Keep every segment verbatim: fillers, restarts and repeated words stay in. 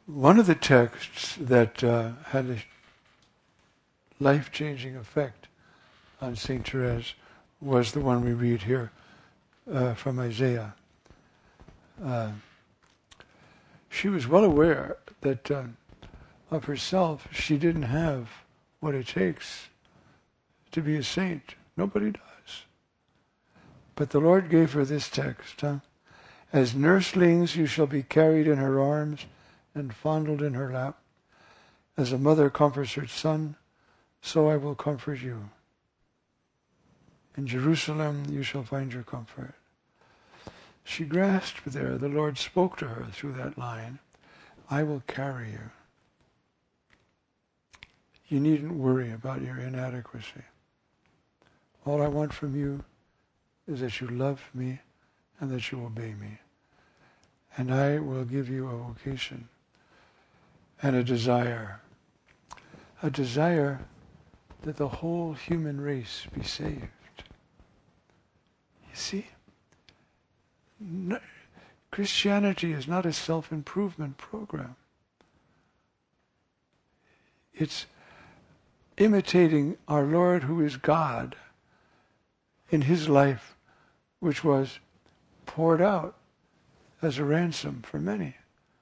one of the texts that uh, had a life-changing effect on Saint Therese was the one we read here uh, from Isaiah. Uh, she was well aware that uh, of herself, she didn't have what it takes to be a saint. Nobody does. But the Lord gave her this text, huh? As nurslings you shall be carried in her arms and fondled in her lap. As a mother comforts her son, so I will comfort you. In Jerusalem you shall find your comfort. She grasped there, the Lord spoke to her through that line, I will carry you. You needn't worry about your inadequacy. All I want from you is that you love me and that you obey me. And I will give you a vocation and a desire. A desire that the whole human race be saved. You see? No, Christianity is not a self-improvement program. It's imitating our Lord who is God in his life, which was poured out as a ransom for many.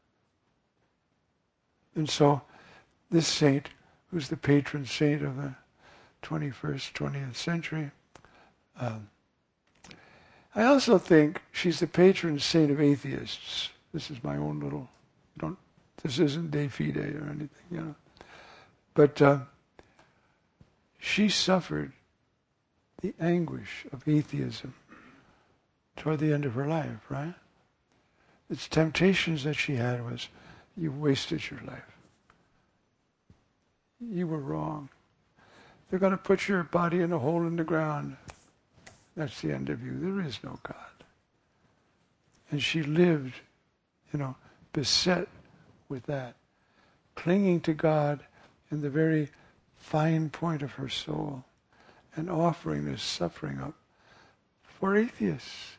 And so this saint, who's the patron saint of the twenty-first, twentieth century, um, I also think she's the patron saint of atheists. This is my own little, don't, this isn't de fide or anything, you know. But uh, she suffered the anguish of atheism toward the end of her life, right? Its temptations that she had was, you wasted your life. You were wrong. They're going to put your body in a hole in the ground. That's the end of you. There is no God. And she lived, you know, beset with that, clinging to God in the very fine point of her soul and offering this suffering up for atheists.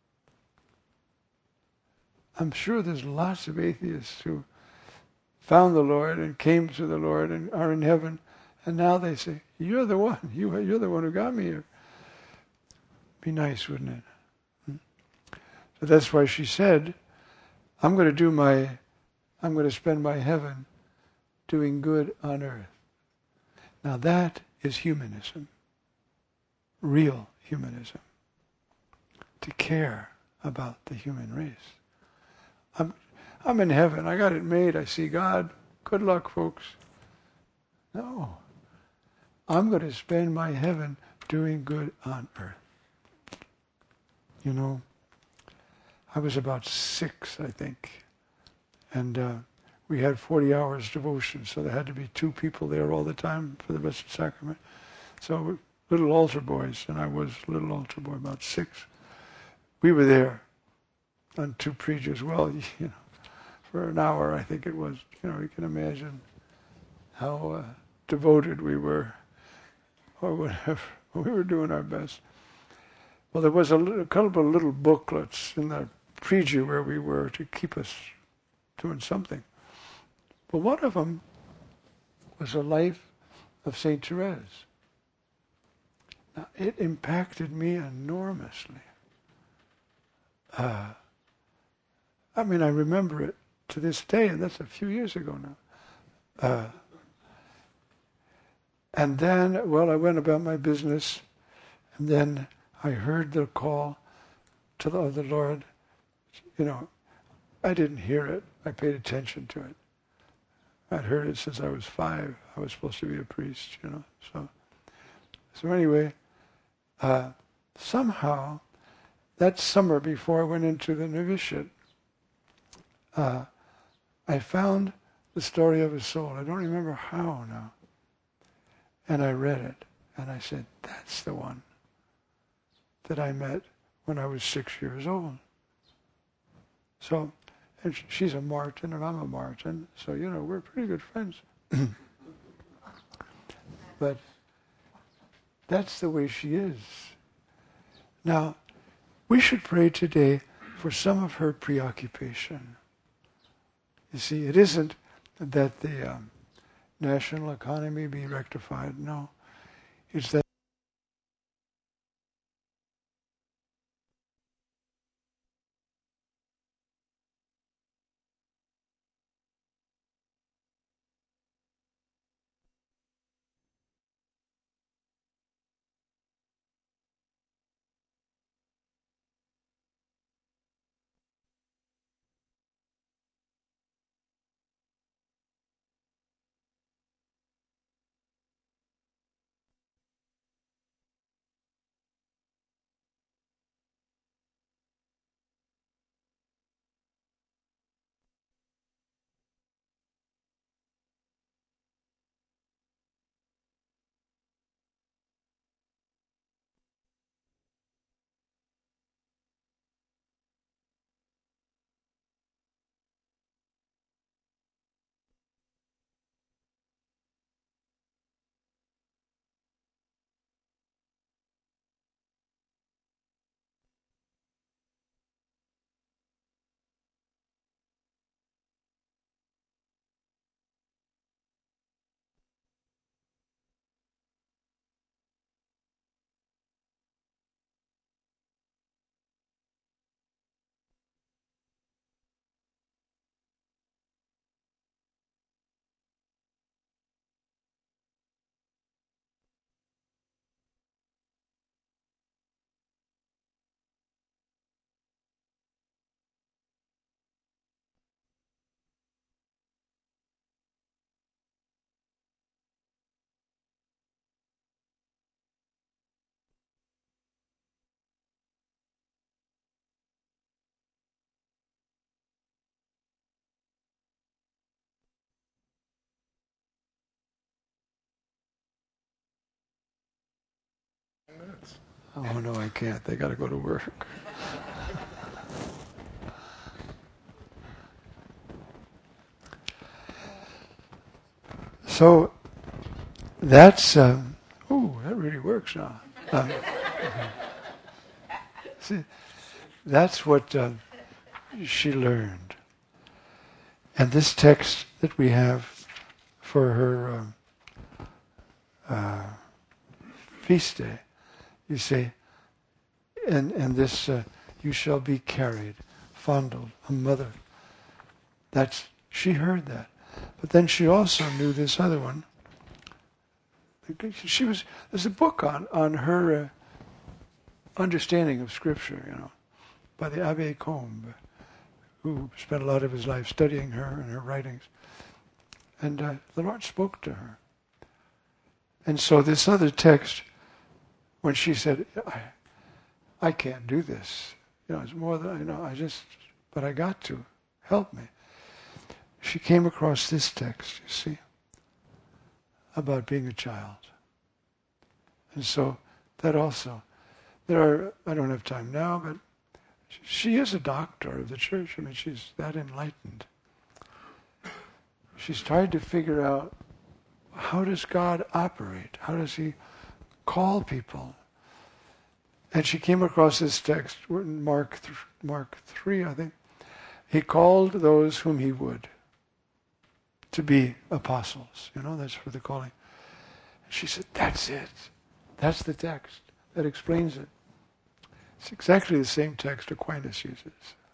I'm sure there's lots of atheists who found the Lord and came to the Lord and are in heaven, and now they say, you're the one. You, you're the one who got me here. Be nice, wouldn't it? Hmm? So that's why she said, I'm going to do my, I'm going to spend my heaven doing good on earth. Now that is humanism. Real humanism. To care about the human race. I'm, I'm in heaven. I got it made. I see God. Good luck, folks. No. I'm going to spend my heaven doing good on earth. You know, I was about six, I think, and uh, we had forty hours devotion, so there had to be two people there all the time for the Blessed Sacrament. So little altar boys, and I was a little altar boy, about six. We were there on two preachers. Well, you know, for an hour, I think it was. You know, you can imagine how uh, devoted we were, or whatever. We were doing our best. Well, there was a, little, a couple of little booklets in the preacher where we were to keep us doing something. But one of them was a life of Saint Therese. Now, it impacted me enormously. Uh, I mean, I remember it to this day, and that's a few years ago now. Uh, and then, well, I went about my business, and then I heard the call to the, of the Lord. You know, I didn't hear it. I paid attention to it. I'd heard it since I was five. I was supposed to be a priest, you know. So, so anyway, uh, somehow, that summer before I went into the novitiate, uh, I found the story of a soul. I don't remember how now. And I read it, and I said, that's the one that I met when I was six years old. So, and she's a Martin, and I'm a Martin, so, you know, we're pretty good friends. But that's the way she is. Now, we should pray today for some of her preoccupation. You see, it isn't that the um, national economy be rectified. No. It's that oh no, I can't. They got to go to work. So that's um, oh, that really works now. Um, see, that's what uh, she learned, and this text that we have for her um, uh, feast day, you say, and and this uh, you shall be carried, fondled, a mother. That's she heard that. But then she also knew this other one. She was there's a book on on her uh, understanding of Scripture, you know, by the Abbé Combe, who spent a lot of his life studying her and her writings. And uh, the Lord spoke to her. And so this other text, when she said, I, I can't do this, you know, it's more than I know. I just, but I got to help me. She came across this text, you see, about being a child. And so that also, there are, I don't have time now, but she is a doctor of the church. I mean, she's that enlightened. She's tried to figure out, how does God operate? How does He call people? And she came across this text in Mark, th- Mark three, I think. He called those whom He would to be apostles. You know, that's for the calling. She said, that's it. That's the text. That explains it. It's exactly the same text Aquinas uses.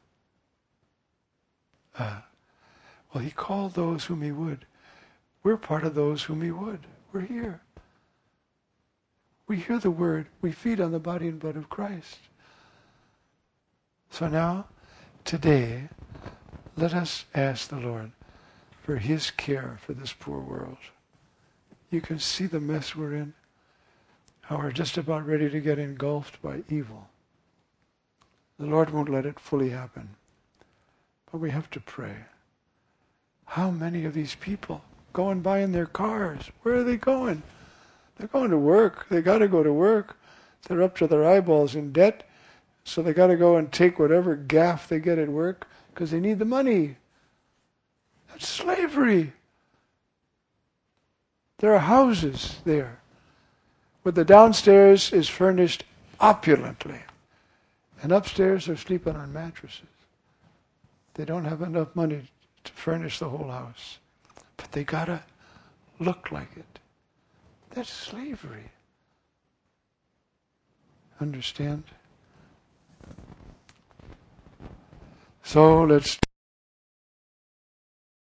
Uh, well, He called those whom He would. We're part of those whom He would. We're here. We hear the word. We feed on the body and blood of Christ. So now, today, let us ask the Lord for His care for this poor world. You can see the mess we're in. How we're just about ready to get engulfed by evil. The Lord won't let it fully happen. But we have to pray. How many of these people going by in their cars? Where are they going? They're going to work. They got to go to work. They're up to their eyeballs in debt. So they got to go and take whatever gaff they get at work because they need the money. That's slavery. There are houses there where the downstairs is furnished opulently. And upstairs they're sleeping on mattresses. They don't have enough money to furnish the whole house. But they gotta look like it. That's slavery. Understand? So let's